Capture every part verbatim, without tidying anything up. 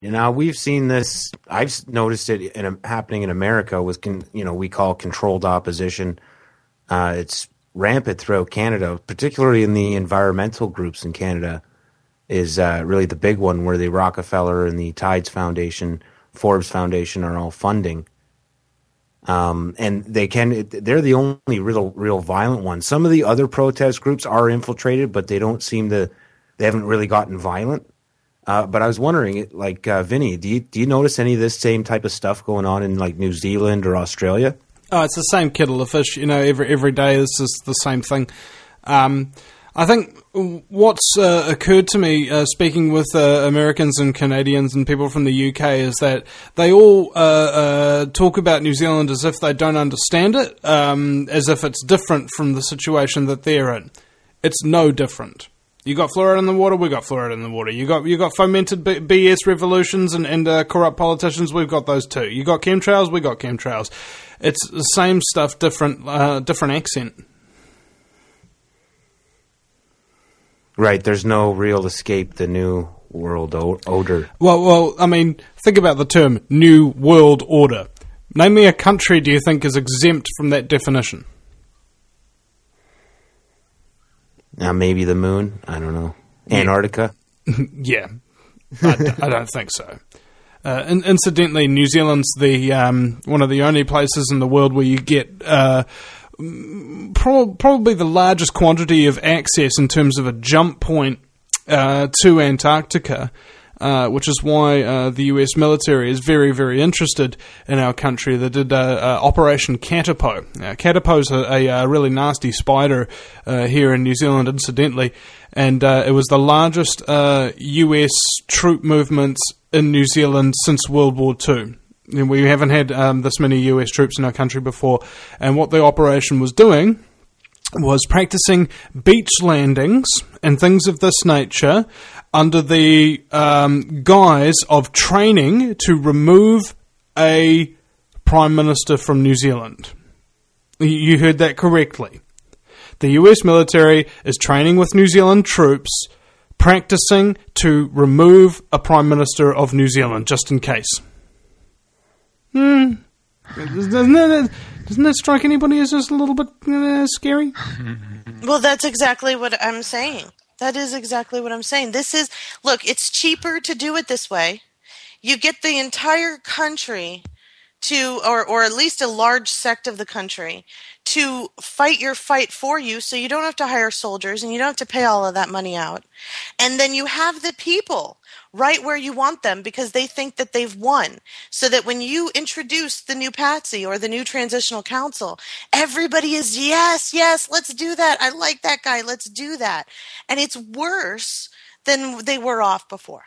Now we've seen this. I've noticed it in a, happening in America with, con, you know, we call controlled opposition. Uh, it's rampant throughout Canada, particularly in the environmental groups in Canada. Is uh, really the big one where the Rockefeller and the Tides Foundation, Forbes Foundation are all funding. Um, and they can, they're the only real, real violent ones. Some of the other protest groups are infiltrated, but they don't seem to, they haven't really gotten violent. Uh, but I was wondering, like, uh, Vinny, do you, do you notice any of this same type of stuff going on in like New Zealand or Australia? Oh, it's the same kettle of fish. You know, every, every day is just the same thing. Um, I think what's uh, occurred to me, uh, speaking with uh, Americans and Canadians and people from the U K, is that they all uh, uh, talk about New Zealand as if they don't understand it, um, as if it's different from the situation that they're in. It's no different. You got fluoride in the water, we got fluoride in the water. You got you got fomented B- BS revolutions and, and uh, corrupt politicians, we've got those too. You got chemtrails, we got chemtrails. It's the same stuff, different uh, different accent. Right, there's no real escape the new world o- order. Well, well, I mean, think about the term new world order. Name me a country do you think is exempt from that definition? Now, maybe the moon. I don't know. Antarctica. Yeah, I, d- I don't think so. Uh, in- incidentally, New Zealand's the um, one of the only places in the world where you get uh, pro- probably the largest quantity of access in terms of a jump point uh, to Antarctica. Uh, which is why uh, the U S military is very, very interested in our country. They did uh, uh, Operation Katapo. Now, Katapo's a, a, a really nasty spider uh, here in New Zealand, incidentally, and uh, it was the largest uh, U S troop movements in New Zealand since World War Two. And we haven't had um, this many U S troops in our country before, and what the operation was doing was practicing beach landings and things of this nature under the um, guise of training to remove a Prime Minister from New Zealand. You heard that correctly. The U S military is training with New Zealand troops, practicing to remove a Prime Minister of New Zealand, just in case. Hmm. Doesn't that, doesn't that strike anybody as just a little bit uh, scary? Well, that's exactly what I'm saying. That is exactly what I'm saying. This is, look, it's cheaper to do it this way. You get the entire country to, or, or at least a large sect of the country, to fight your fight for you so you don't have to hire soldiers and you don't have to pay all of that money out. And then you have the people right where you want them because they think that they've won. So that when you introduce the new Patsy or the new Transitional Council, everybody is, yes, yes, let's do that. I like that guy. Let's do that. And it's worse than they were off before.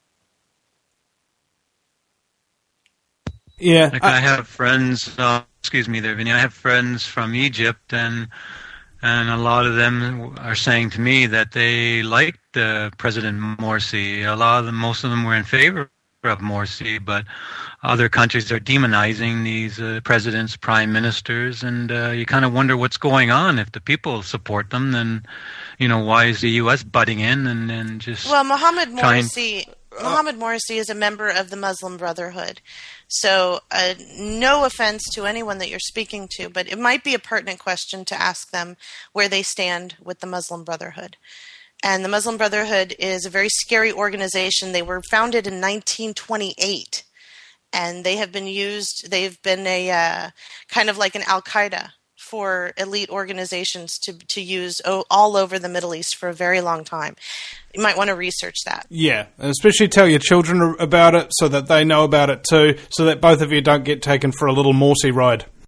Yeah. Like I, I have friends, uh, excuse me there, Vinny, I have friends from Egypt, and and a lot of them are saying to me that they liked uh, President Morsi. A lot of them, most of them were in favor of Morsi, but other countries are demonizing these uh, presidents, prime ministers, and uh, you kind of wonder what's going on. If the people support them, then, you know, why is the U S butting in and, and just Well, Mohammed trying- Morsi... Mohammed Morsi is a member of the Muslim Brotherhood. So uh, no offense to anyone that you're speaking to, but it might be a pertinent question to ask them where they stand with the Muslim Brotherhood. And the Muslim Brotherhood is a very scary organization. They were founded in nineteen twenty-eight, and they have been used, they've been a uh, kind of like an Al-Qaeda for elite organizations to to use all over the Middle East for a very long time. You might want to research that. Yeah, especially tell your children about it so that they know about it too, so that both of you don't get taken for a little Morsi ride.